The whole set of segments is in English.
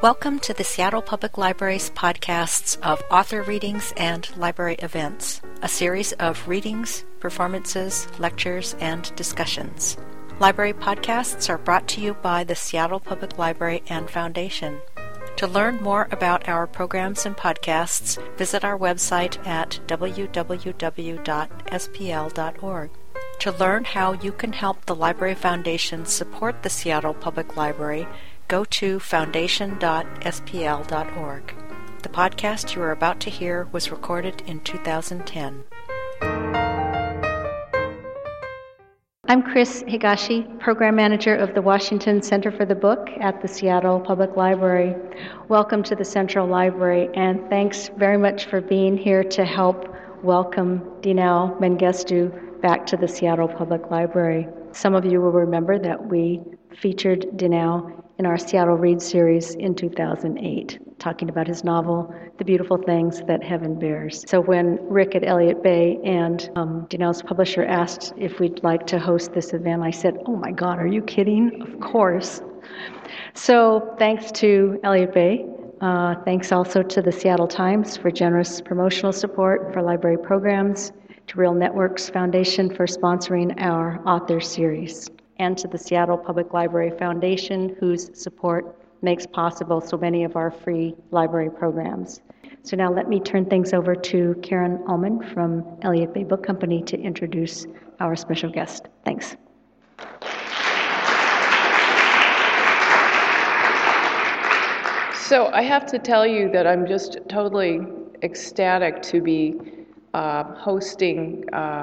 Welcome to the Seattle Public Library's podcasts of author readings and library events, a series of readings, performances, lectures, and discussions. Library podcasts are brought to you by the Seattle Public Library and Foundation. To learn more about our programs and podcasts, visit our website at www.spl.org. To learn how you can help the Library Foundation support the Seattle Public Library, go to foundation.spl.org. The podcast you are about to hear was recorded in 2010. I'm Chris Higashi, Program Manager of the Washington Center for the Book at the Seattle Public Library. Welcome to the Central Library, and thanks very much for being here to help welcome Dinao Mengistu back to the Seattle Public Library. Some of you will remember that we featured Dinao in our Seattle Read series in 2008, talking about his novel, The Beautiful Things That Heaven Bears. So when Rick at Elliott Bay and Dinao's publisher asked if we'd like to host this event, I said, oh my God, are you kidding? Of course. So thanks to Elliott Bay. Thanks also to the Seattle Times for generous promotional support for library programs, to Real Networks Foundation for sponsoring our author series, and to the Seattle Public Library Foundation, whose support makes possible so many of our free library programs. So now let me turn things over to Karen Ullman from Elliott Bay Book Company to introduce our special guest. Thanks. So I have to tell you that I'm just totally ecstatic to be co-hosting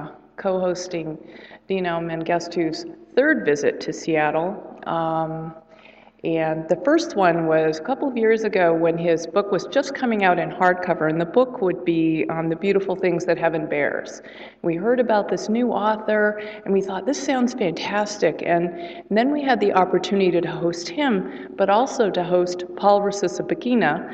Dinao Mengistu's third visit to Seattle. And the first one was a couple of years ago when his book was just coming out in hardcover, and the book would be The Beautiful Things That Heaven Bears. We heard about this new author, and we thought, this sounds fantastic. And then we had the opportunity to host him, but also to host Paul Rusesabagina,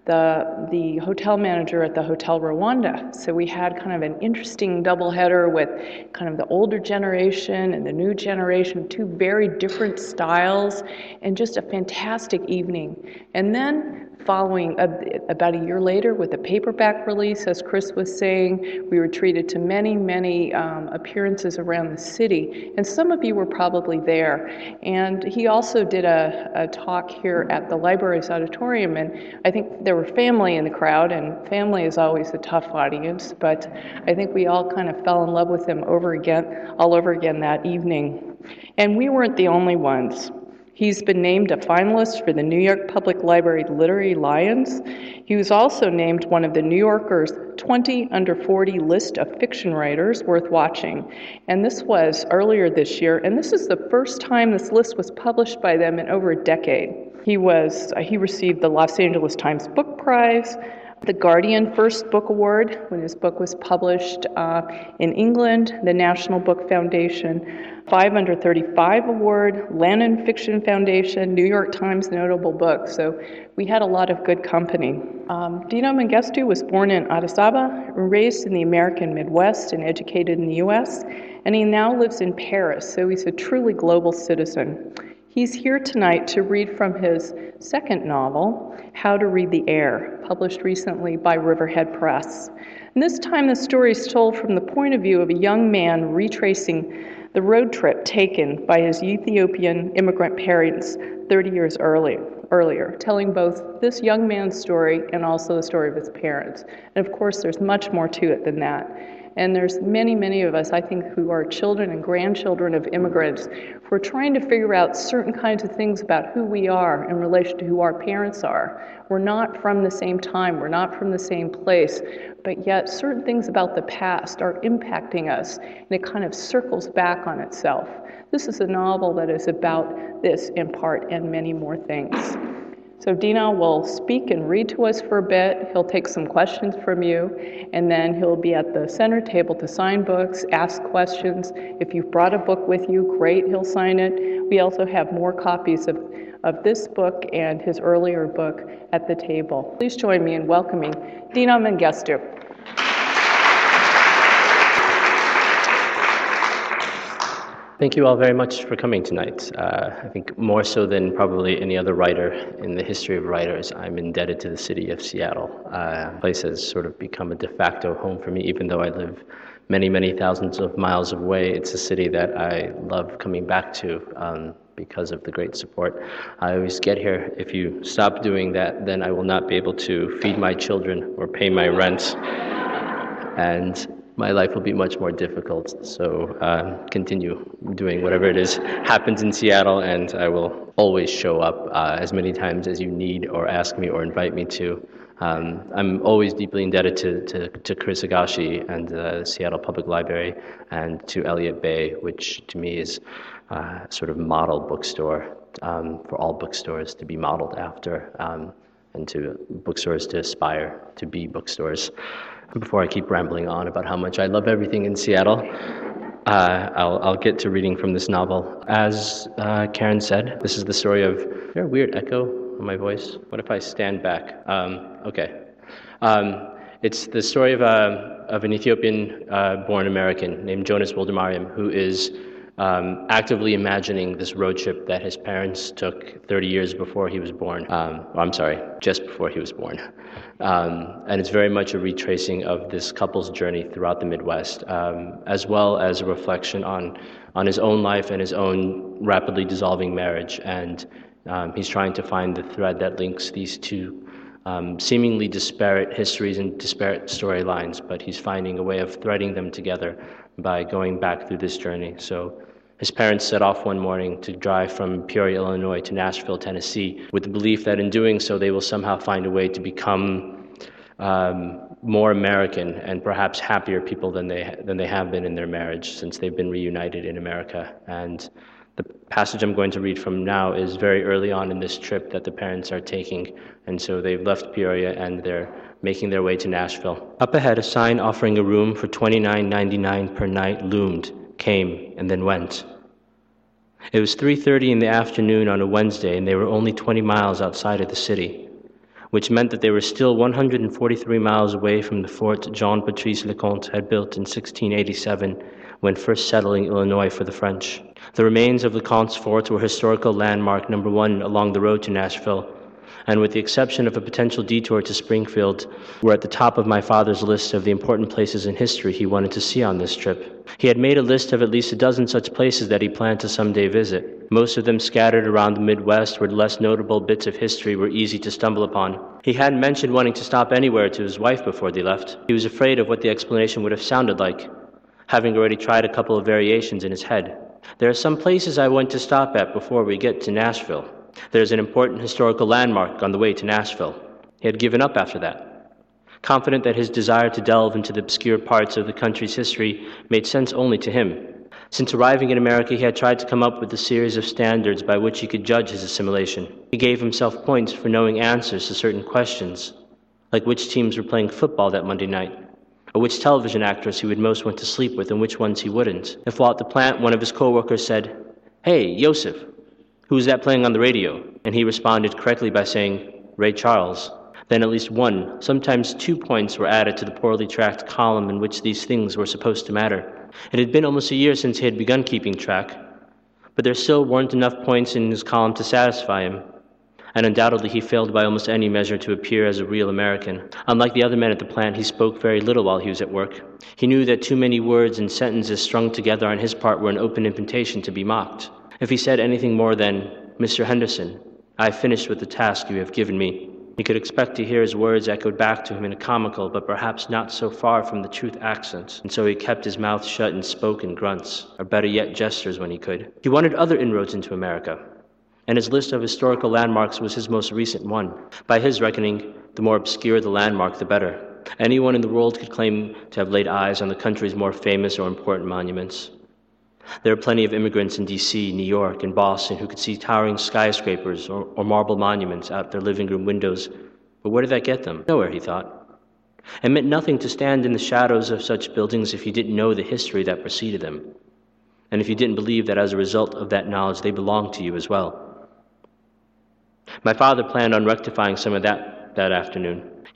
the hotel manager at the Hotel Rwanda. So we had kind of an interesting doubleheader with kind of the older generation and the new generation, two very different styles, and just a fantastic evening. And then following about a year later with a paperback release, as Chris was saying, we were treated to many appearances around the city, and some of you were probably there. And he also did a talk here at the library's auditorium, and I think there were family in the crowd, and family is always a tough audience, but I think we all kind of fell in love with him all over again that evening. And we weren't the only ones. He's been named a finalist for the New York Public Library Literary Lions. He was also named one of the New Yorker's 20 under 40 list of fiction writers worth watching. And this was earlier this year, and this is the first time this list was published by them in over a decade. He received the Los Angeles Times Book Prize, the Guardian First Book Award when his book was published in England, the National Book Foundation 5 Under 35 Award, Lannan Fiction Foundation, New York Times Notable Book. So we had a lot of good company. Dinao Mengistu was born in Addis Ababa, raised in the American Midwest, and educated in the U.S., and he now lives in Paris, so he's a truly global citizen. He's here tonight to read from his second novel, How to Read the Air, published recently by Riverhead Press. And this time the story is told from the point of view of a young man retracing the road trip taken by his Ethiopian immigrant parents 30 years earlier, telling both this young man's story and also the story of his parents. And of course, there's much more to it than that. And there's many of us, I think, who are children and grandchildren of immigrants who are trying to figure out certain kinds of things about who we are in relation to who our parents are. We're not from the same time, we're not from the same place, but yet certain things about the past are impacting us, and it kind of circles back on itself. This is a novel that is about this in part and many more things. So Dinao will speak and read to us for a bit. He'll take some questions from you, and then he'll be at the center table to sign books, ask questions. If you've brought a book with you, great, he'll sign it. We also have more copies of this book and his earlier book at the table. Please join me in welcoming Dinao Mengistu. Thank you all very much for coming tonight. I think more so than probably any other writer in the history of writers, I'm indebted to the city of Seattle. The place has sort of become a de facto home for me, even though I live many, many thousands of miles away. It's a city that I love coming back to because of the great support. I always get here. If you stop doing that, then I will not be able to feed my children or pay my rent. And my life will be much more difficult. So continue doing whatever it is happens in Seattle, and I will always show up as many times as you need or ask me or invite me to. I'm always deeply indebted to Chris Higashi and the Seattle Public Library, and to Elliott Bay, which to me is sort of model bookstore for all bookstores to be modeled after, and to bookstores to aspire to be bookstores. Before I keep rambling on about how much I love everything in Seattle, I'll get to reading from this novel. As Karen said, this is the story of... Is there a weird echo on my voice? What if I stand back? Okay. It's the story of an Ethiopian-born American named Jonas Wildemariam, who is actively imagining this road trip that his parents took 30 years before he was born. Just before he was born. And it's very much a retracing of this couple's journey throughout the Midwest, as well as a reflection on his own life and his own rapidly dissolving marriage. And he's trying to find the thread that links these two seemingly disparate histories and disparate storylines, but he's finding a way of threading them together by going back through this journey. So his parents set off one morning to drive from Peoria, Illinois to Nashville, Tennessee, with the belief that in doing so they will somehow find a way to become more American and perhaps happier people than they have been in their marriage since they've been reunited in America. And the passage I'm going to read from now is very early on in this trip that the parents are taking, and so they've left Peoria and they're making their way to Nashville. Up ahead, a sign offering a room for $29.99 per night loomed, came, and then went. It was 3:30 in the afternoon on a Wednesday, and they were only 20 miles outside of the city, which meant that they were still 143 miles away from the fort Jean-Baptiste Leconte had built in 1687 when first settling Illinois for the French. The remains of Leconte's fort were historical landmark number 1 along the road to Nashville, and with the exception of a potential detour to Springfield, were at the top of my father's list of the important places in history he wanted to see on this trip. He had made a list of at least a dozen such places that he planned to someday visit, most of them scattered around the Midwest where less notable bits of history were easy to stumble upon. He hadn't mentioned wanting to stop anywhere to his wife before they left. He was afraid of what the explanation would have sounded like, having already tried a couple of variations in his head. There are some places I want to stop at before we get to Nashville. There's an important historical landmark on the way to Nashville. He had given up after that, confident that his desire to delve into the obscure parts of the country's history made sense only to him. Since arriving in America, he had tried to come up with a series of standards by which he could judge his assimilation. He gave himself points for knowing answers to certain questions, like which teams were playing football that Monday night, or which television actress he would most want to sleep with and which ones he wouldn't. If while at the plant one of his co-workers said, "Hey, Yosef, who's that playing on the radio?" and he responded correctly by saying, "Ray Charles," then at least 1, sometimes 2 points were added to the poorly tracked column in which these things were supposed to matter. It had been almost a year since he had begun keeping track, but there still weren't enough points in his column to satisfy him, and undoubtedly he failed by almost any measure to appear as a real American. Unlike the other men at the plant, he spoke very little while he was at work. He knew that too many words and sentences strung together on his part were an open invitation to be mocked. If he said anything more than, "Mr. Henderson, I have finished with the task you have given me," he could expect to hear his words echoed back to him in a comical but perhaps not so far from the truth accent, and so he kept his mouth shut and spoke in grunts, or better yet gestures when he could. He wanted other inroads into America, and his list of historical landmarks was his most recent one. By his reckoning, the more obscure the landmark, the better. Anyone in the world could claim to have laid eyes on the country's more famous or important monuments. There are plenty of immigrants in D.C., New York, and Boston who could see towering skyscrapers or marble monuments out their living room windows, but where did that get them? Nowhere, he thought. It meant nothing to stand in the shadows of such buildings if you didn't know the history that preceded them, and if you didn't believe that as a result of that knowledge they belonged to you as well. My father planned on rectifying some of that afternoon.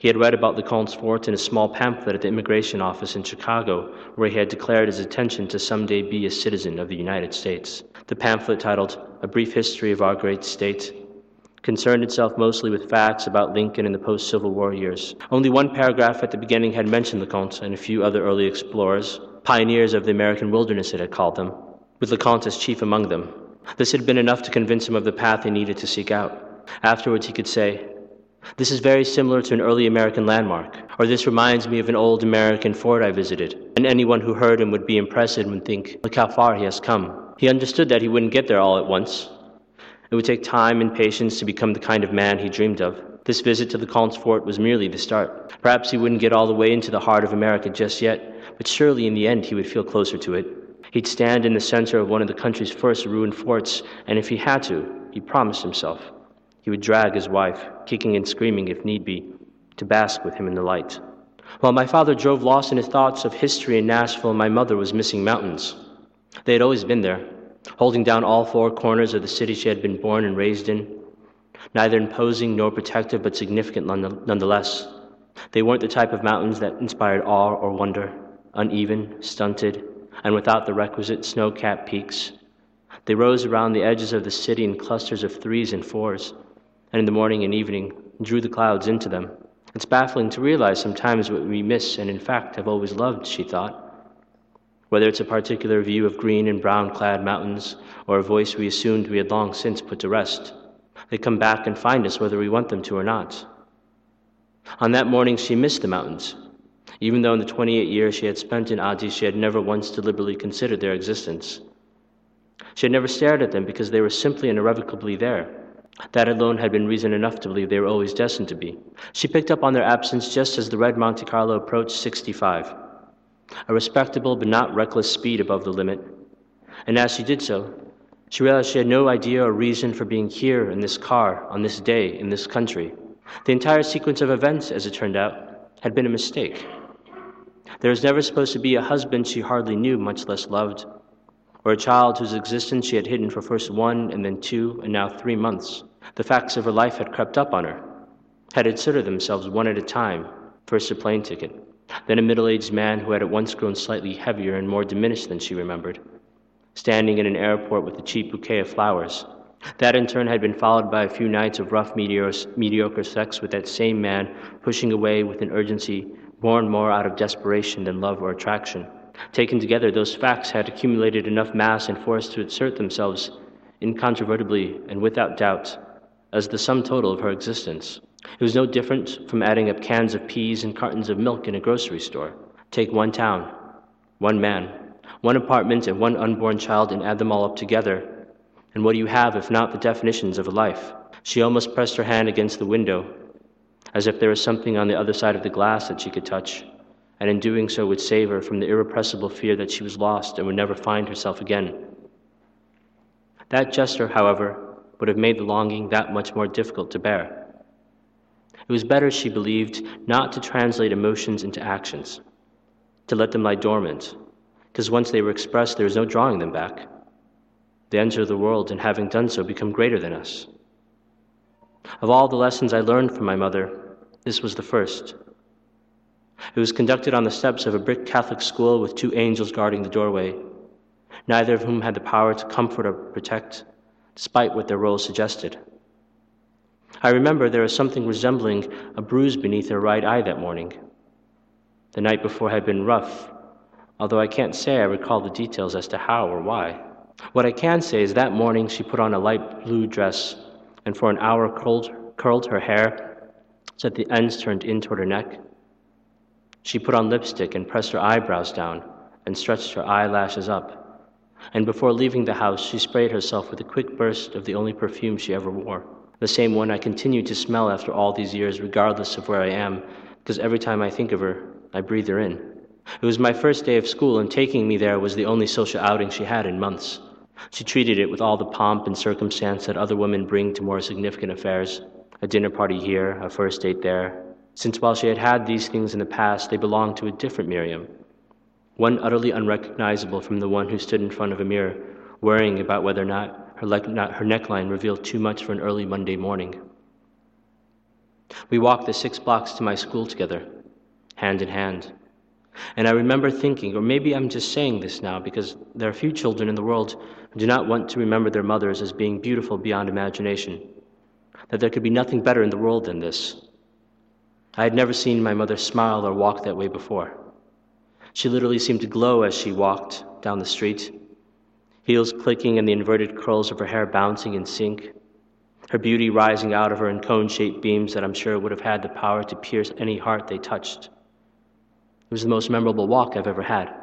He had read about Leconte's fort in a small pamphlet at the immigration office in Chicago, where he had declared his intention to someday be a citizen of the United States. The pamphlet, titled A Brief History of Our Great State, concerned itself mostly with facts about Lincoln and the post-Civil War years. Only one paragraph at the beginning had mentioned Leconte and a few other early explorers, pioneers of the American wilderness it had called them, with Leconte as chief among them. This had been enough to convince him of the path he needed to seek out. Afterwards he could say, "This is very similar to an early American landmark," or "This reminds me of an old American fort I visited," and anyone who heard him would be impressed and would think, "Look how far he has come." He understood that he wouldn't get there all at once. It would take time and patience to become the kind of man he dreamed of. This visit to Leconte's fort was merely the start. Perhaps he wouldn't get all the way into the heart of America just yet, but surely in the end he would feel closer to it. He'd stand in the center of one of the country's first ruined forts, and if he had to, he promised himself, he would drag his wife, kicking and screaming if need be, to bask with him in the light. While my father drove lost in his thoughts of history in Nashville, my mother was missing mountains. They had always been there, holding down all four corners of the city she had been born and raised in, neither imposing nor protective, but significant nonetheless. They weren't the type of mountains that inspired awe or wonder, uneven, stunted, and without the requisite snow-capped peaks. They rose around the edges of the city in clusters of 3s and 4s, and in the morning and evening drew the clouds into them. It's baffling to realize sometimes what we miss and in fact have always loved, she thought. Whether it's a particular view of green and brown-clad mountains, or a voice we assumed we had long since put to rest, they come back and find us whether we want them to or not. On that morning she missed the mountains, even though in the 28 years she had spent in Addis she had never once deliberately considered their existence. She had never stared at them because they were simply and irrevocably there. That alone had been reason enough to believe they were always destined to be. She picked up on their absence just as the red Monte Carlo approached 65. A respectable but not reckless speed above the limit. And as she did so, she realized she had no idea or reason for being here in this car, on this day, in this country. The entire sequence of events, as it turned out, had been a mistake. There was never supposed to be a husband she hardly knew, much less loved, or a child whose existence she had hidden for first 1 and then 2 and now 3 months. The facts of her life had crept up on her, had inserted themselves one at a time, first a plane ticket, then a middle-aged man who had at once grown slightly heavier and more diminished than she remembered, standing in an airport with a cheap bouquet of flowers. That in turn had been followed by a few nights of rough mediocre sex with that same man pushing away with an urgency born more out of desperation than love or attraction. Taken together, those facts had accumulated enough mass and force to assert themselves incontrovertibly and without doubt as the sum total of her existence. It was no different from adding up cans of peas and cartons of milk in a grocery store. Take one town, one man, one apartment, and one unborn child, and add them all up together, and what do you have if not the definitions of a life? She almost pressed her hand against the window, as if there was something on the other side of the glass that she could touch, and in doing so would save her from the irrepressible fear that she was lost and would never find herself again. That gesture, however, would have made the longing that much more difficult to bear. It was better, she believed, not to translate emotions into actions, to let them lie dormant, because once they were expressed, there was no drawing them back. They enter the world, and having done so, become greater than us. Of all the lessons I learned from my mother, this was the first. It was conducted on the steps of a brick Catholic school with 2 angels guarding the doorway, neither of whom had the power to comfort or protect, despite what their roles suggested. I remember there was something resembling a bruise beneath her right eye that morning. The night before had been rough, although I can't say I recall the details as to how or why. What I can say is that morning she put on a light blue dress and for an hour curled her hair so that the ends turned in toward her neck. She put on lipstick and pressed her eyebrows down and stretched her eyelashes up. And before leaving the house, she sprayed herself with a quick burst of the only perfume she ever wore. The same one I continue to smell after all these years, regardless of where I am, because every time I think of her, I breathe her in. It was my first day of school, and taking me there was the only social outing she had in months. She treated it with all the pomp and circumstance that other women bring to more significant affairs. A dinner party here, a first date there. Since while she had had these things in the past, they belonged to a different Miriam. One utterly unrecognizable from the one who stood in front of a mirror, worrying about whether or not her neckline revealed too much for an early Monday morning. We walked the 6 blocks to my school together, hand in hand. And I remember thinking, or maybe I'm just saying this now because there are few children in the world who do not want to remember their mothers as being beautiful beyond imagination, that there could be nothing better in the world than this. I had never seen my mother smile or walk that way before. She literally seemed to glow as she walked down the street, heels clicking and the inverted curls of her hair bouncing in sync, her beauty rising out of her in cone-shaped beams that I'm sure would have had the power to pierce any heart they touched. It was the most memorable walk I've ever had.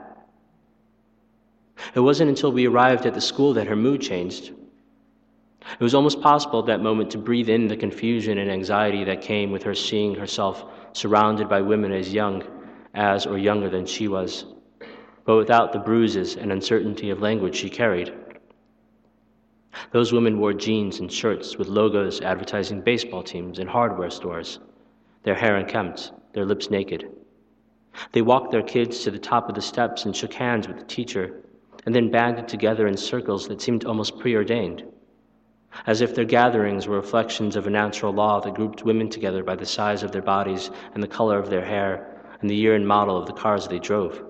It wasn't until we arrived at the school that her mood changed. It was almost possible at that moment to breathe in the confusion and anxiety that came with her seeing herself surrounded by women as young as or younger than she was, but without the bruises and uncertainty of language she carried. Those women wore jeans and shirts with logos advertising baseball teams and hardware stores, their hair unkempt, their lips naked. They walked their kids to the top of the steps and shook hands with the teacher, and then banded together in circles that seemed almost preordained, as if their gatherings were reflections of a natural law that grouped women together by the size of their bodies and the color of their hair and the year and model of the cars they drove.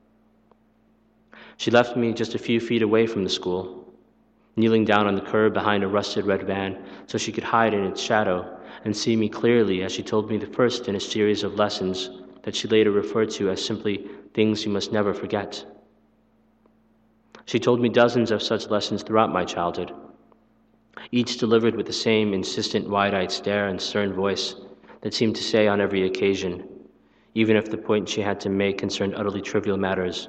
She left me just a few feet away from the school, kneeling down on the curb behind a rusted red van so she could hide in its shadow and see me clearly as she told me the first in a series of lessons that she later referred to as simply things you must never forget. She told me dozens of such lessons throughout my childhood, each delivered with the same insistent wide-eyed stare and stern voice that seemed to say on every occasion, even if the point she had to make concerned utterly trivial matters: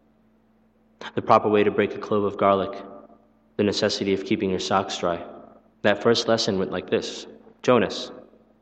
the proper way to break a clove of garlic, the necessity of keeping your socks dry. That first lesson went like this: Jonas,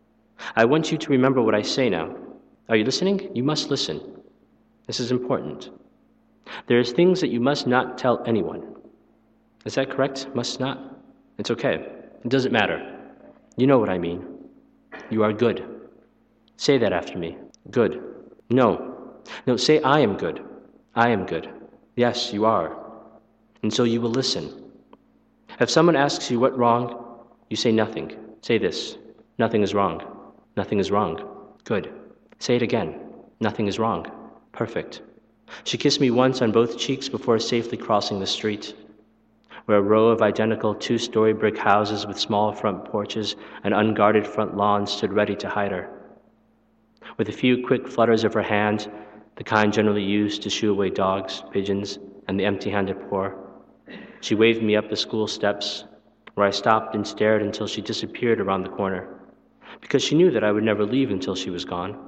I want you to remember what I say now. Are you listening? You must listen. This is important. There are things that you must not tell anyone. Is that correct? Must not? It's okay. It doesn't matter. You know what I mean. You are good. Say that after me. Good. No. No, say I am good. I am good. Yes, you are. And so you will listen. If someone asks you what wrong, you say nothing. Say this: nothing is wrong. Nothing is wrong. Good. Say it again. Nothing is wrong. Perfect. She kissed me once on both cheeks before safely crossing the street, where a row of identical 2-story brick houses with small front porches and unguarded front lawns stood ready to hide her. With a few quick flutters of her hand, the kind generally used to shoo away dogs, pigeons, and the empty-handed poor, she waved me up the school steps, where I stopped and stared until she disappeared around the corner, because she knew that I would never leave until she was gone.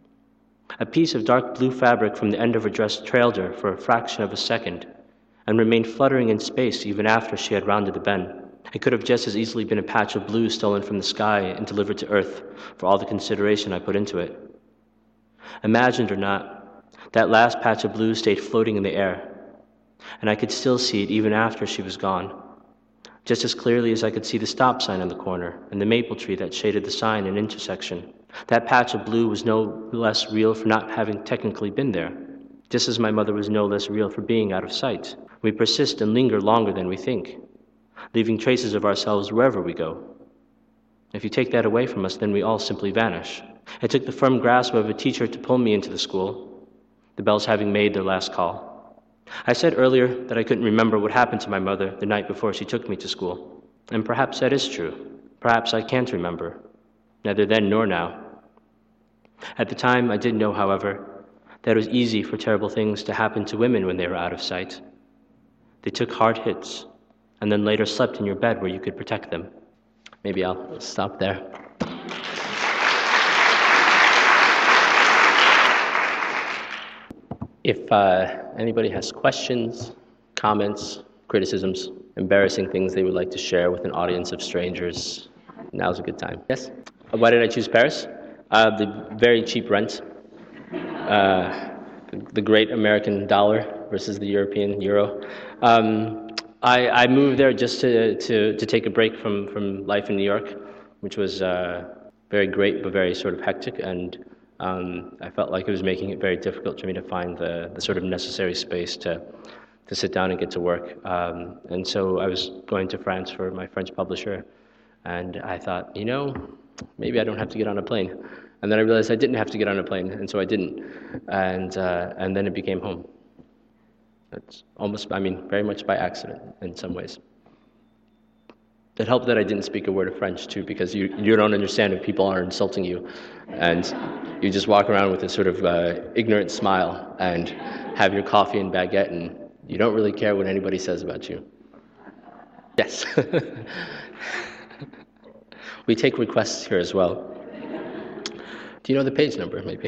A piece of dark blue fabric from the end of her dress trailed her for a fraction of a second and remained fluttering in space even after she had rounded the bend. It could have just as easily been a patch of blue stolen from the sky and delivered to Earth for all the consideration I put into it. Imagined or not, that last patch of blue stayed floating in the air, and I could still see it even after she was gone, just as clearly as I could see the stop sign on the corner and the maple tree that shaded the sign and intersection. That patch of blue was no less real for not having technically been there, just as my mother was no less real for being out of sight. We persist and linger longer than we think, leaving traces of ourselves wherever we go. If you take that away from us, then we all simply vanish. It took the firm grasp of a teacher to pull me into the school, the bells having made their last call. I said earlier that I couldn't remember what happened to my mother the night before she took me to school, and perhaps that is true. Perhaps I can't remember, neither then nor now. At the time, I did know, however, that it was easy for terrible things to happen to women when they were out of sight. They took hard hits, and then later slept in your bed where you could protect them. Maybe I'll stop there. If anybody has questions, comments, criticisms, embarrassing things they would like to share with an audience of strangers, now's a good time. Yes? Why did I choose Paris? The very cheap rent, the great American dollar versus the European euro. I moved there just to take a break from life in New York, which was very great but very sort of hectic, and I felt like it was making it very difficult for me to find the sort of necessary space to sit down and get to work. And so I was going to France for my French publisher, and I thought, maybe I don't have to get on a plane. And then I realized I didn't have to get on a plane, and so I didn't. And then it became home. It's almost, very much by accident in some ways. It helped that I didn't speak a word of French, too, because you don't understand if people are insulting you. And you just walk around with a sort of ignorant smile and have your coffee and baguette, and you don't really care what anybody says about you. Yes. We take requests here as well. Do you know the page number, maybe?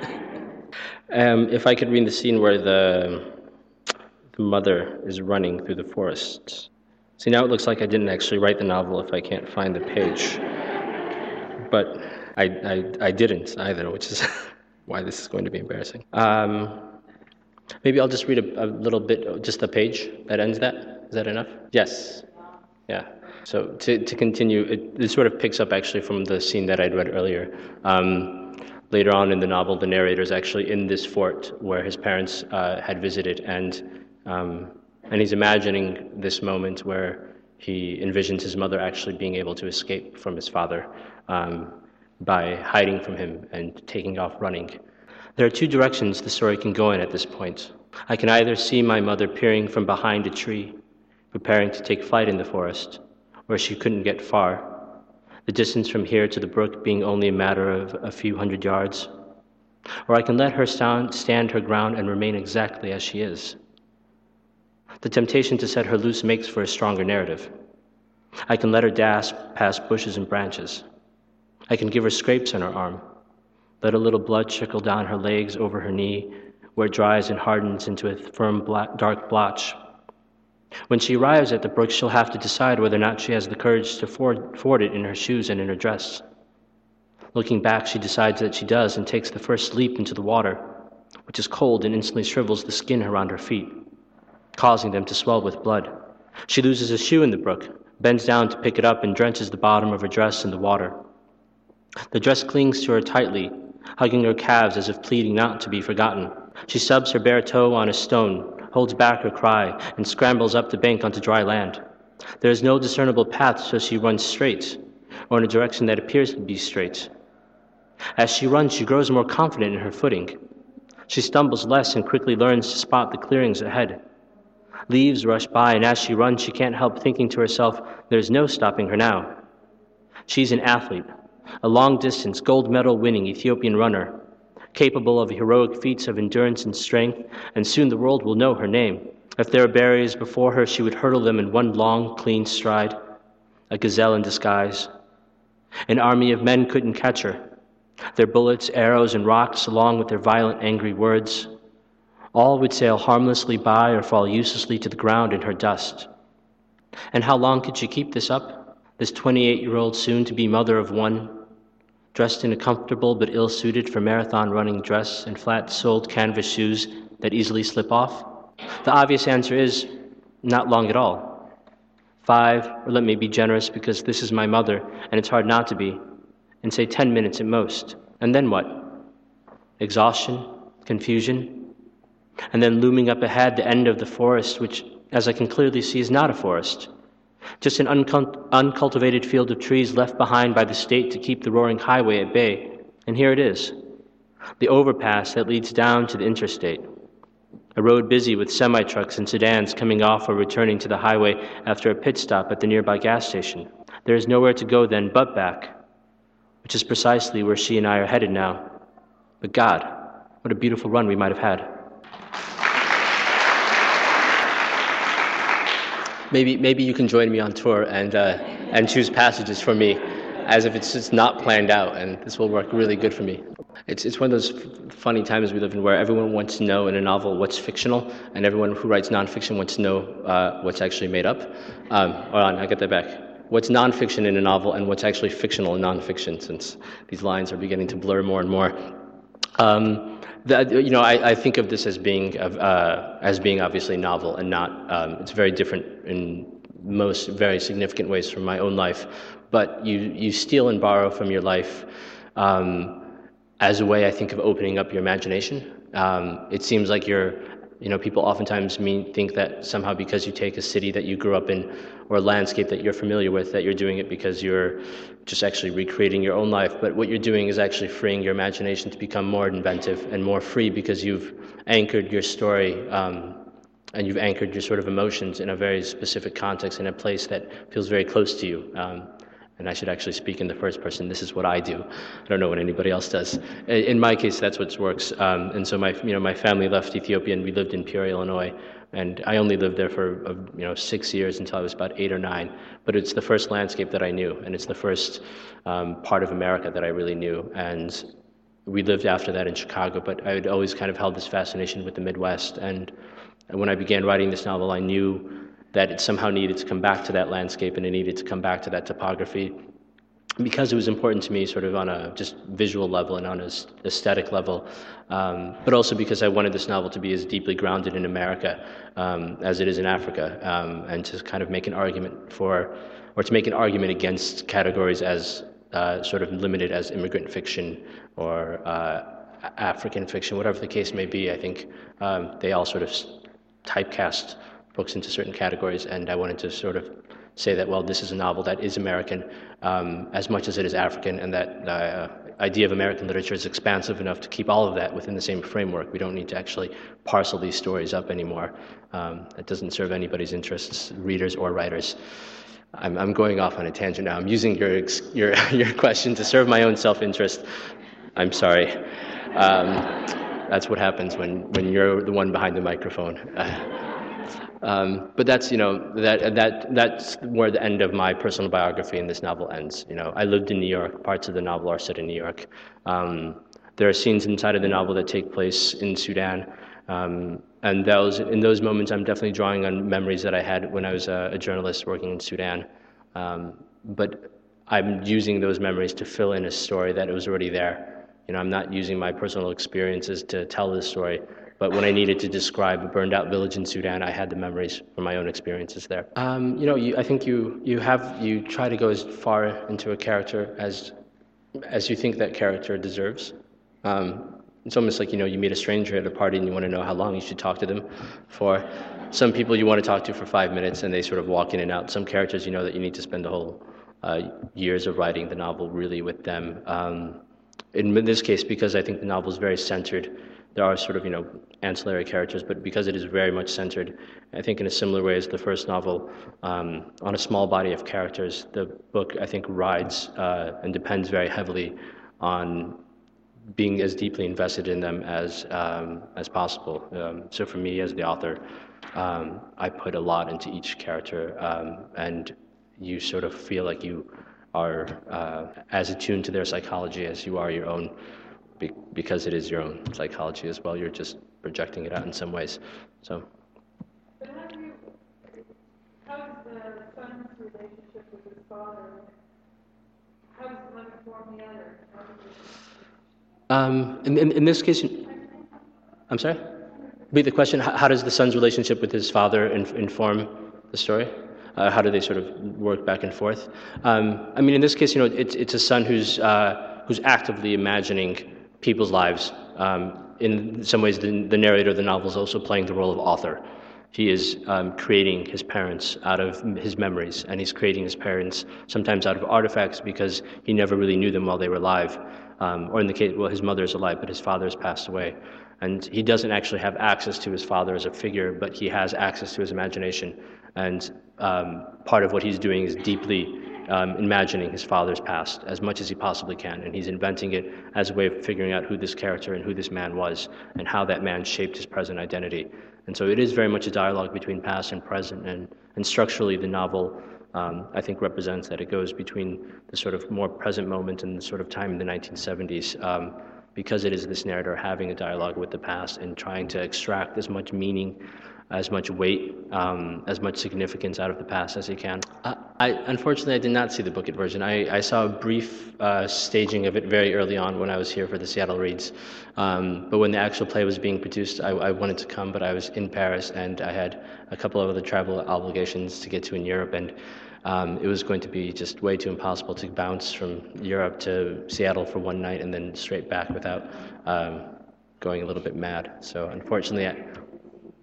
If I could read the scene where the mother is running through the forest. See, now it looks like I didn't actually write the novel if I can't find the page. But I didn't either, which is why this is going to be embarrassing. Maybe I'll just read a little bit, just the page that ends that. Is that enough? Yes. Yeah. So to continue, it sort of picks up actually from the scene that I'd read earlier. Later on in the novel, the narrator is actually in this fort where his parents had visited, and he's imagining this moment where he envisions his mother actually being able to escape from his father by hiding from him and taking off running. There are two directions the story can go in at this point. I can either see my mother peering from behind a tree, preparing to take flight in the forest, where she couldn't get far, the distance from here to the brook being only a matter of a few hundred yards. Or I can let her stand her ground and remain exactly as she is. The temptation to set her loose makes for a stronger narrative. I can let her dash past bushes and branches. I can give her scrapes on her arm, let a little blood trickle down her legs over her knee, where it dries and hardens into a firm dark blotch. When she arrives at the brook, she'll have to decide whether or not she has the courage to ford it in her shoes and in her dress. Looking back, she decides that she does and takes the first leap into the water, which is cold and instantly shrivels the skin around her feet, causing them to swell with blood. She loses a shoe in the brook, bends down to pick it up, and drenches the bottom of her dress in the water. The dress clings to her tightly, hugging her calves as if pleading not to be forgotten. She stubs her bare toe on a stone, holds back her cry, and scrambles up the bank onto dry land. There is no discernible path, so she runs straight, or in a direction that appears to be straight. As she runs, she grows more confident in her footing. She stumbles less and quickly learns to spot the clearings ahead. Leaves rush by, and as she runs, she can't help thinking to herself, there's no stopping her now. She's an athlete, a long-distance, gold medal-winning Ethiopian runner, capable of heroic feats of endurance and strength, and soon the world will know her name. If there are barriers before her, she would hurdle them in one long, clean stride, a gazelle in disguise. An army of men couldn't catch her. Their bullets, arrows, and rocks, along with their violent, angry words, all would sail harmlessly by or fall uselessly to the ground in her dust. And how long could she keep this up, this 28-year-old soon-to-be mother of one, dressed in a comfortable but ill-suited for marathon running dress and flat-soled canvas shoes that easily slip off? The obvious answer is, not long at all. 5, or let me be generous because this is my mother and it's hard not to be, and say 10 minutes at most. And then what? Exhaustion? Confusion? And then looming up ahead, the end of the forest, which, as I can clearly see, is not a forest. Just an uncultivated field of trees left behind by the state to keep the roaring highway at bay. And here it is, the overpass that leads down to the interstate. A road busy with semi-trucks and sedans coming off or returning to the highway after a pit stop at the nearby gas station. There is nowhere to go then but back, which is precisely where she and I are headed now. But God, what a beautiful run we might have had. Maybe you can join me on tour and choose passages for me as if it's just not planned out, and this will work really good for me. It's one of those funny times we live in where everyone wants to know in a novel what's fictional, and everyone who writes nonfiction wants to know what's actually made up. Hold on, I get that back. What's nonfiction in a novel and what's actually fictional in nonfiction, since these lines are beginning to blur more and more. I think of this as being obviously novel and not. It's very different in most very significant ways from my own life. But you steal and borrow from your life as a way, I think, of opening up your imagination. It seems like you're People oftentimes think that somehow because you take a city that you grew up in or a landscape that you're familiar with, that you're doing it because you're just actually recreating your own life. But what you're doing is actually freeing your imagination to become more inventive and more free, because you've anchored your story and you've anchored your sort of emotions in a very specific context, in a place that feels very close to you. And I should actually speak in the first person. This is what I do. I don't know what anybody else does. In my case, that's what works. And so my family left Ethiopia, and we lived in Peoria, Illinois. And I only lived there for 6 years until I was about 8 or 9. But it's the first landscape that I knew, and it's the first part of America that I really knew. And we lived after that in Chicago, but I had always kind of held this fascination with the Midwest. And when I began writing this novel, I knew that it somehow needed to come back to that landscape, and it needed to come back to that topography, because it was important to me sort of on a just visual level and on an aesthetic level, but also because I wanted this novel to be as deeply grounded in America as it is in Africa, and to kind of make an argument to make an argument against categories as sort of limited as immigrant fiction or African fiction, whatever the case may be. I think they all sort of typecast books into certain categories, and I wanted to sort of say that, well, this is a novel that is American as much as it is African, and that idea of American literature is expansive enough to keep all of that within the same framework. We don't need to actually parcel these stories up anymore. That doesn't serve anybody's interests, readers or writers. I'm going off on a tangent now. I'm using your question to serve my own self-interest. I'm sorry. That's what happens when you're the one behind the microphone. But that's that's where the end of my personal biography in this novel ends. I lived in New York. Parts of the novel are set in New York. There are scenes inside of the novel that take place in Sudan, and in those moments, I'm definitely drawing on memories that I had when I was a journalist working in Sudan. But I'm using those memories to fill in a story that was already there. I'm not using my personal experiences to tell this story. But when I needed to describe a burned-out village in Sudan, I had the memories from my own experiences there. I think you try to go as far into a character as you think that character deserves. It's almost like you meet a stranger at a party and you want to know how long you should talk to them for. Some people you want to talk to for 5 minutes and they sort of walk in and out. Some characters that you need to spend the whole years of writing the novel really with them. In this case, because I think the novel is very centered. There are sort of, ancillary characters, but because it is very much centered, I think in a similar way as the first novel, on a small body of characters, the book, I think, rides and depends very heavily on being as deeply invested in them as possible. So for me, as the author, I put a lot into each character, and you sort of feel like you are as attuned to their psychology as you are your own, because it is your own psychology as well. You're just projecting it out in some ways. So. But how does the son's relationship with his father, how does one inform the other? In this case, I'm sorry? Repeat the question. How does the son's relationship with his father inform the story? How do they sort of work back and forth? In this case, it's a son who's actively imagining people's lives. In some ways, the narrator of the novel is also playing the role of author. He is creating his parents out of his memories, and he's creating his parents sometimes out of artifacts because he never really knew them while they were alive. Or in the case, his mother is alive, but his father has passed away. And he doesn't actually have access to his father as a figure, but he has access to his imagination. And part of what he's doing is deeply imagining his father's past as much as he possibly can, and he's inventing it as a way of figuring out who this character and who this man was and how that man shaped his present identity. And so it is very much a dialogue between past and present, and structurally the novel, I think, represents that. It goes between the sort of more present moment and the sort of time in the 1970s, because it is this narrator having a dialogue with the past and trying to extract as much meaning, as much weight, as much significance out of the past as he can. Unfortunately, I did not see the booklet version. I saw a brief staging of it very early on when I was here for the Seattle Reads. But when the actual play was being produced, I wanted to come, but I was in Paris and I had a couple of other travel obligations to get to in Europe, and it was going to be just way too impossible to bounce from Europe to Seattle for one night and then straight back without going a little bit mad. So unfortunately,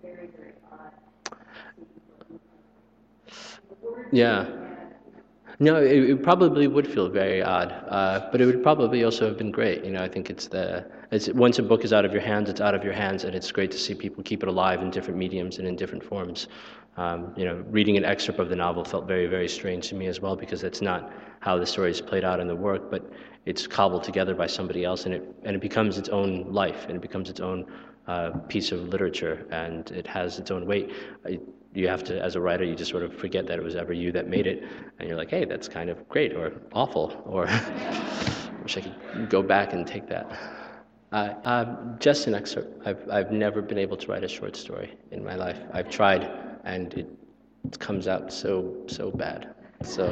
Yeah. No, it probably would feel very odd, but it would probably also have been great. I think it's once a book is out of your hands, it's out of your hands, and it's great to see people keep it alive in different mediums and in different forms. Reading an excerpt of the novel felt very, very strange to me as well, because that's not how the story is played out in the work, but it's cobbled together by somebody else, and it becomes its own life, and it becomes its own piece of literature, and it has its own weight. You have to, as a writer, you just sort of forget that it was ever you that made it, and you're like, hey, that's kind of great, or awful, or wish I could go back and take that. Just an excerpt. I've never been able to write a short story in my life. I've tried, and it comes out so bad. So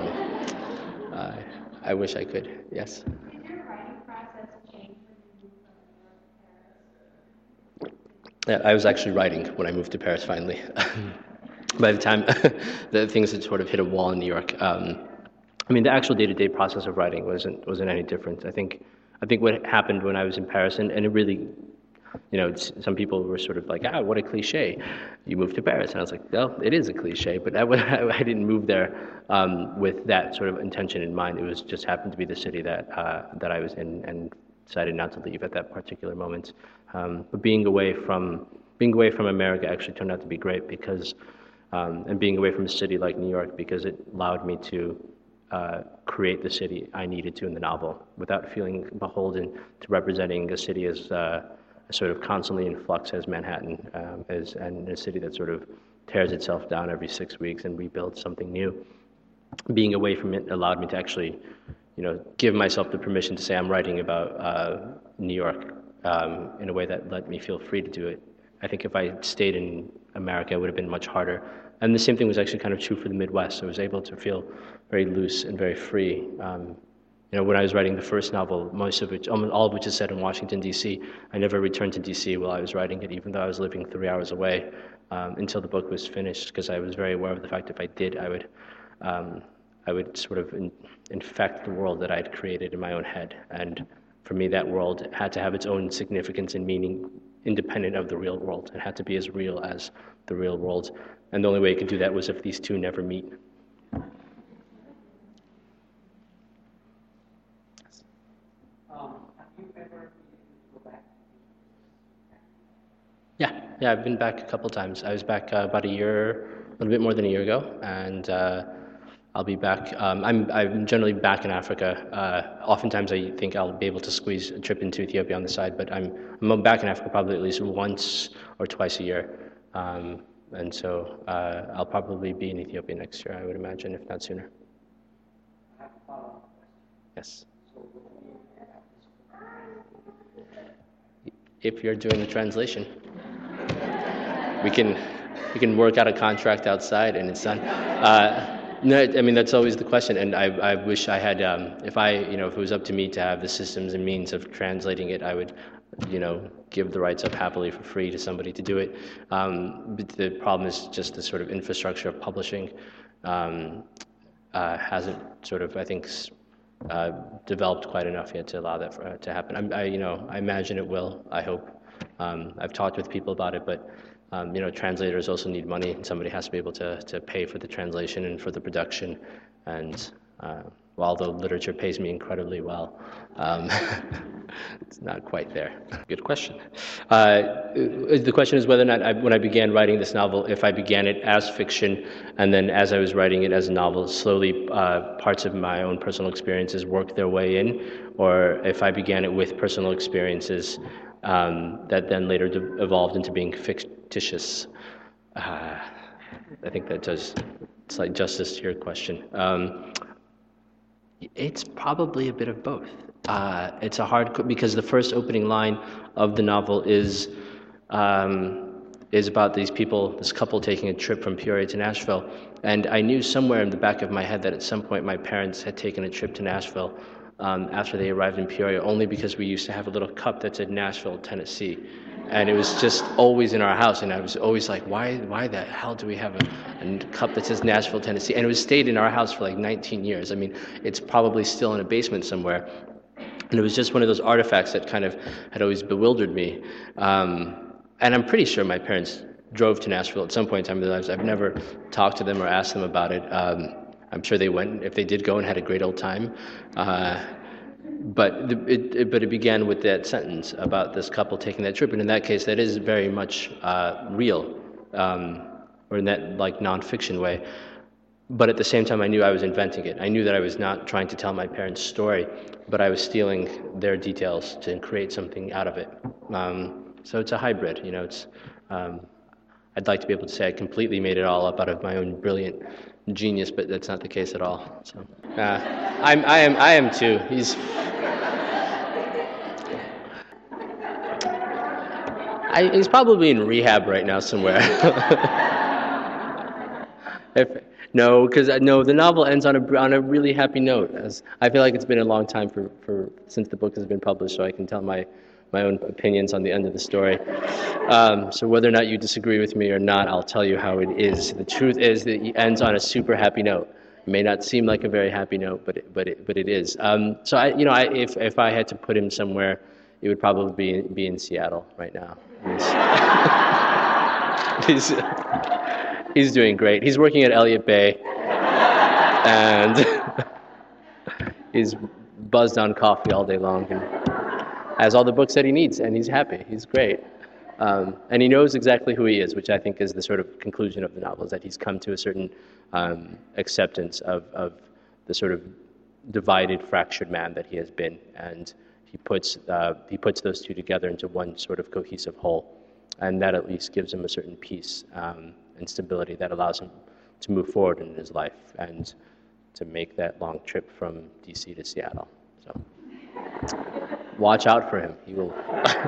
I wish I could. Yes. Did your writing process change when you moved from New York to Paris? Yeah, I was actually writing when I moved to Paris finally. By the time the things had sort of hit a wall in New York, the actual day-to-day process of writing wasn't any different. I think what happened when I was in Paris, and it really, some people were sort of like, what a cliche, you moved to Paris. And I was like, well, it is a cliche, but I didn't move there with that sort of intention in mind. It was just happened to be the city that I was in, and decided not to leave at that particular moment. But being away from America actually turned out to be great, because and being away from a city like New York, because it allowed me to create the city I needed to in the novel without feeling beholden to representing a city as sort of constantly in flux as Manhattan, and a city that sort of tears itself down every 6 weeks and rebuilds something new. Being away from it allowed me to actually, give myself the permission to say I'm writing about New York in a way that let me feel free to do it. I think if I stayed in America, it would have been much harder. And the same thing was actually kind of true for the Midwest. I was able to feel very loose and very free. When I was writing the first novel, all of which is set in Washington, D.C., I never returned to D.C. while I was writing it, even though I was living 3 hours away, until the book was finished, because I was very aware of the fact if I did, I would sort of infect the world that I had created in my own head. And for me, that world had to have its own significance and meaning independent of the real world. It had to be as real as the real world. And the only way it could do that was if these two never meet. Have you ever been able to go back? Yeah, I've been back a couple times. I was back about a little bit more than a year ago, and I'll be back. I'm generally back in Africa. Oftentimes I think I'll be able to squeeze a trip into Ethiopia on the side, but I'm back in Africa probably at least once or twice a year. And so I'll probably be in Ethiopia next year, I would imagine, if not sooner. I have a follow-up question. Yes. So will you have this? If you're doing the translation, we can work out a contract outside and it's done. No, that's always the question, and I wish I had. If it was up to me to have the systems and means of translating it, I would, give the rights up happily for free to somebody to do it. But the problem is just the sort of infrastructure of publishing hasn't sort of, I think, developed quite enough yet to allow that to happen. I imagine it will. I hope. I've talked with people about it, but. Translators also need money, and somebody has to be able to pay for the translation and for the production. And although literature pays me incredibly well, it's not quite there. Good question. The question is whether or not, when I began writing this novel, if I began it as fiction, and then as I was writing it as a novel, slowly parts of my own personal experiences worked their way in, or if I began it with personal experiences that then later evolved into being fictitious. I think that does slight justice to your question. It's probably a bit of both. It's a hard, because the first opening line of the novel is about these people, this couple taking a trip from Peoria to Nashville, and I knew somewhere in the back of my head that at some point my parents had taken a trip to Nashville after they arrived in Peoria, only because we used to have a little cup that said Nashville, Tennessee. And it was just always in our house, and I was always like, why the hell do we have a cup that says Nashville, Tennessee? And it was stayed in our house for like 19 years. It's probably still in a basement somewhere. And it was just one of those artifacts that kind of had always bewildered me. And I'm pretty sure my parents drove to Nashville at some point in time in their lives. I've never talked to them or asked them about it. I'm sure if they did go and had a great old time. But it began with that sentence about this couple taking that trip, and in that case, that is very much real, or in that like nonfiction way. But at the same time, I knew I was inventing it. I knew that I was not trying to tell my parents' story, but I was stealing their details to create something out of it. So it's a hybrid, you know. It's I'd like to be able to say I completely made it all up out of my own brilliant genius, but that's not the case at all. So I am too. He's probably in rehab right now somewhere. The novel ends on a really happy note. As I feel like it's been a long time since the book has been published, so I can tell my own opinions on the end of the story. So whether or not you disagree with me or not, I'll tell you how it is. The truth is that it ends on a super happy note. It may not seem like a very happy note, but it is. So if I had to put him somewhere, it would probably be in Seattle right now. He's doing great. He's working at Elliott Bay, and he's buzzed on coffee all day long, and has all the books that he needs, and he's happy. He's great. And he knows exactly who he is, which I think is the sort of conclusion of the novel, is that he's come to a certain acceptance of the sort of divided, fractured man that he has been, and he puts those two together into one sort of cohesive whole, and that at least gives him a certain peace and stability that allows him to move forward in his life and to make that long trip from DC to Seattle. So watch out for him. He will.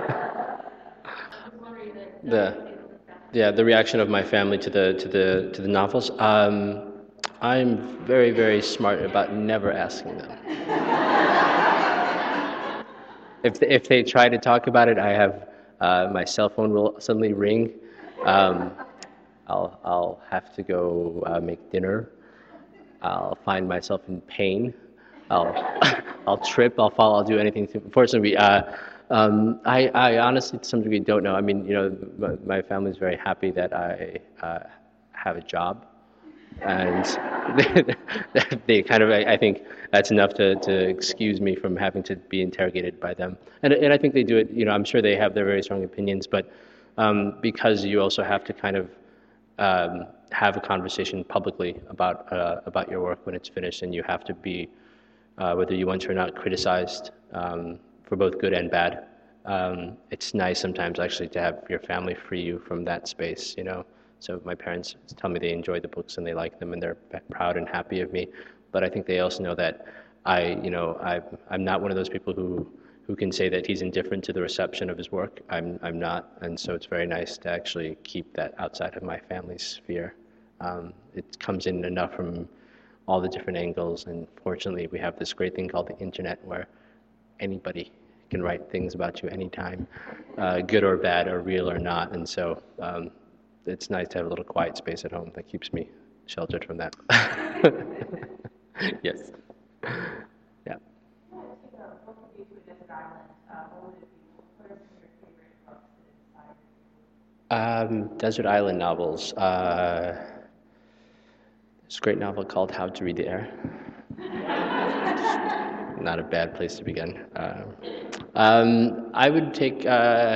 The reaction of my family to the novels. I'm very, very smart about never asking them. If they try to talk about it, I have my cell phone will suddenly ring. I'll have to go make dinner. I'll find myself in pain. I'll trip. I'll fall. I'll do anything. Fortunately, I honestly, to some degree, don't know. I mean, my family's very happy that I have a job, and they kind of, I think that's enough to excuse me from having to be interrogated by them. And I think they do it. I'm sure they have their very strong opinions, but because you also have to kind of have a conversation publicly about your work when it's finished, and you have to be, whether you want to or not, criticized for both good and bad. It's nice sometimes actually to have your family free you from that space, So my parents tell me they enjoy the books and they like them and they're proud and happy of me. But I think they also know that I'm not one of those people who can say that he's indifferent to the reception of his work. I'm not, and so it's very nice to actually keep that outside of my family's sphere. It comes in enough from all the different angles, and fortunately we have this great thing called the internet where anybody can write things about you anytime, good or bad or real or not, and so it's nice to have a little quiet space at home that keeps me sheltered from that. Yes. Yeah. Desert Island novels. There's a great novel called How to Read the Air. Not a bad place to begin. I would take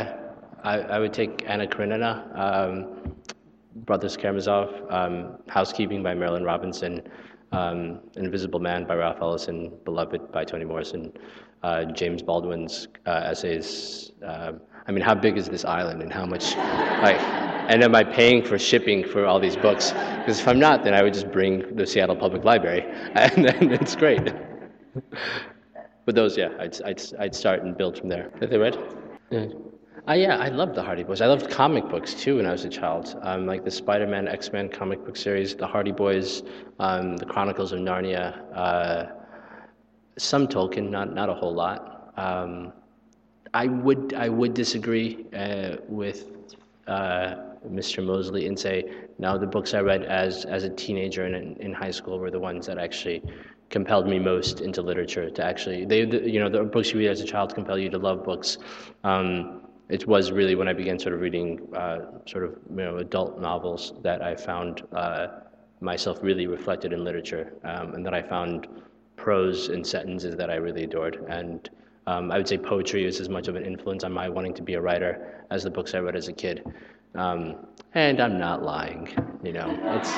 Anna Karenina, Brothers Karamazov, Housekeeping by Marilyn Robinson, Invisible Man by Ralph Ellison, Beloved by Toni Morrison, James Baldwin's essays. How big is this island, and how much, and am I paying for shipping for all these books? Because if I'm not, then I would just bring the Seattle Public Library, and then it's great. But those, yeah, I'd start and build from there. Have they read? Yeah. I loved the Hardy Boys. I loved comic books too when I was a child. Like the Spider-Man, X-Men comic book series, the Hardy Boys, the Chronicles of Narnia, some Tolkien, not a whole lot. I would disagree with Mr. Mosley and say, no, the books I read as a teenager and in high school were the ones that actually compelled me most into literature. To actually, the books you read as a child compel you to love books. It was really when I began sort of reading adult novels that I found myself really reflected in literature, and that I found prose and sentences that I really adored. And I would say poetry is as much of an influence on my wanting to be a writer as the books I read as a kid. And I'm not lying, you know.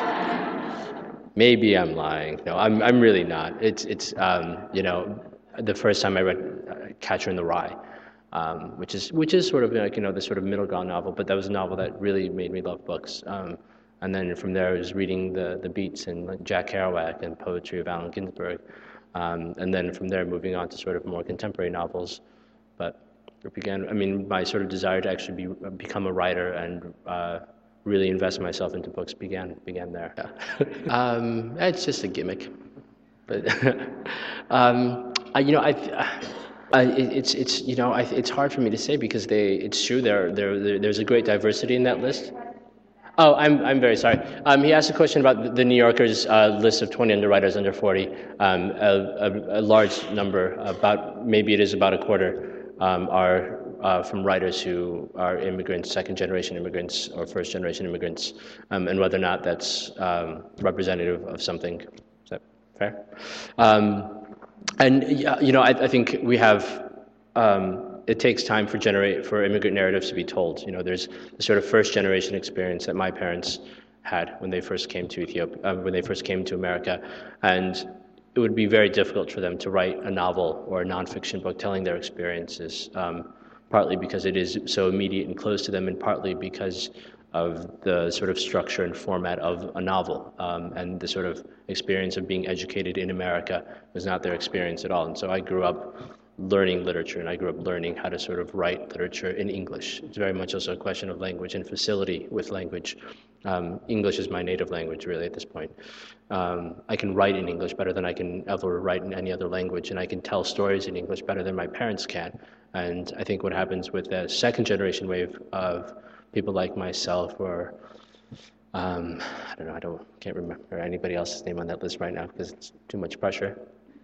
Maybe I'm lying. No, I'm really not. It's you know, the first time I read Catcher in the Rye, which is sort of like, you know, the sort of middle ground novel, but that was a novel that really made me love books. And then from there I was reading the Beats and like Jack Kerouac and poetry of Allen Ginsberg. And then from there moving on to sort of more contemporary novels. But it began, I mean, my sort of desire to actually become a writer and really invest myself into books began there. Yeah. It's just a gimmick, but you know, it's you know, it's hard for me to say because it's true there's a great diversity in that list. Oh, I'm very sorry. He asked a question about the New Yorker's list of 20 underwriters under 40. A large number, maybe it is about a quarter, are from writers who are immigrants, second-generation immigrants or first-generation immigrants, and whether or not that's representative of something. Is that fair? And you know, I think we have. It takes time for immigrant narratives to be told. You know, there's the sort of first-generation experience that my parents had when they first came to Ethiopia, when they first came to America, and it would be very difficult for them to write a novel or a nonfiction book telling their experiences, partly because it is so immediate and close to them, and partly because of the sort of structure and format of a novel, and the sort of experience of being educated in America was not their experience at all. And so I grew up learning literature, and I grew up learning how to sort of write literature in English. It's very much also a question of language and facility with language. English is my native language, really, at this point. I can write in English better than I can ever write in any other language, and I can tell stories in English better than my parents can. And I think what happens with the second-generation wave of people like myself, or I don't know, can't remember anybody else's name on that list right now because it's too much pressure.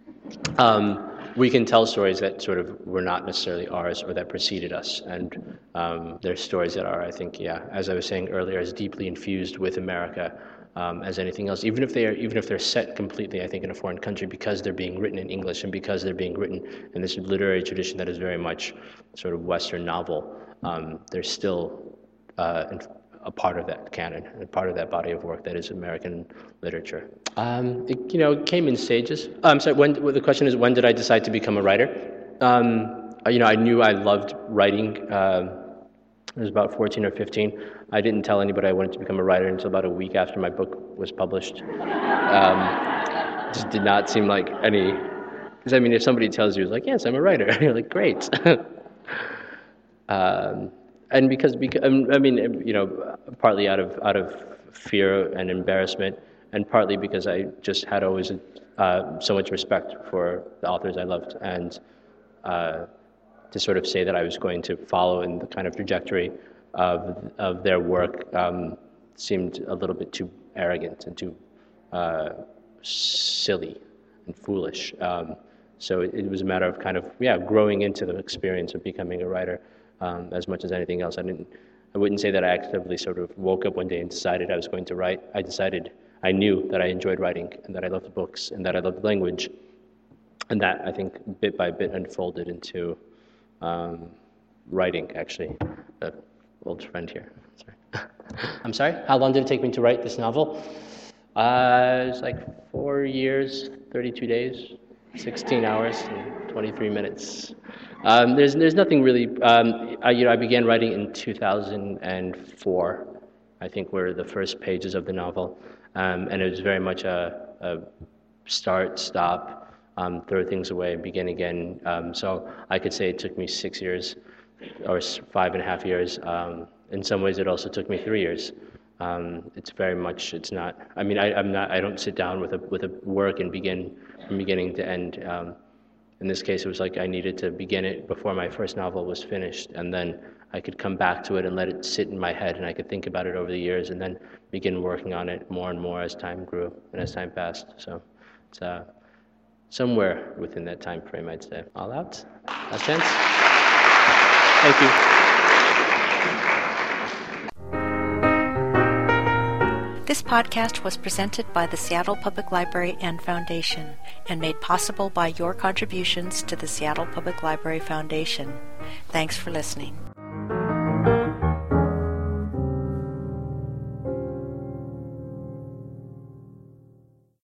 We can tell stories that sort of were not necessarily ours or that preceded us, and there's stories that are, I think, yeah, as I was saying earlier, as deeply infused with America as anything else. Even if they're set completely, I think, in a foreign country, because they're being written in English and because they're being written in this literary tradition that is very much sort of Western novel, they're still a part of that canon, a part of that body of work that is American literature. It, you know, came in stages. I'm sorry, the question is, when did I decide to become a writer? You know, I knew I loved writing. It was about 14 or 15. I didn't tell anybody I wanted to become a writer until about a week after my book was published. Just did not seem like any, because I mean, if somebody tells you, like, yes, I'm a writer, you're like, great. And because I mean, you know, partly out of fear and embarrassment, and partly because I just had always so much respect for the authors I loved, and to sort of say that I was going to follow in the kind of trajectory of their work seemed a little bit too arrogant and too silly and foolish. So it was a matter of kind of, yeah, growing into the experience of becoming a writer. As much as anything else, I wouldn't say that I actively sort of woke up one day and decided I was going to write. I knew that I enjoyed writing and that I loved books and that I loved language, and that, I think, bit by bit unfolded into writing, actually. An old friend here. Sorry. I'm sorry? How long did it take me to write this novel? It's like 4 years, 32 days, 16 hours, and 23 minutes. There's nothing really. I began writing in 2004. I think were the first pages of the novel, and it was very much a start, stop, throw things away, begin again. So I could say it took me 6 years, or 5.5 years. In some ways, it also took me 3 years. It's very much. It's not. I mean, I don't sit down with a work and begin from beginning to end. In this case, it was like I needed to begin it before my first novel was finished, and then I could come back to it and let it sit in my head, and I could think about it over the years, and then begin working on it more and more as time grew and as time passed. So it's somewhere within that time frame, I'd say. All out? Last chance? Thank you. This podcast was presented by the Seattle Public Library and Foundation and made possible by your contributions to the Seattle Public Library Foundation. Thanks for listening.